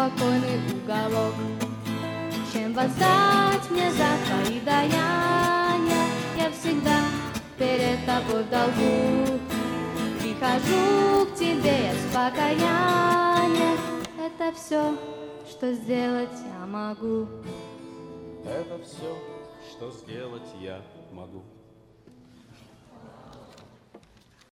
спокойный уголок, чем воздать мне за твои даяния. Я всегда перед тобой в долгу, прихожу к тебе я с покаянием. Это все, что сделать я могу. Это все, что сделать я могу.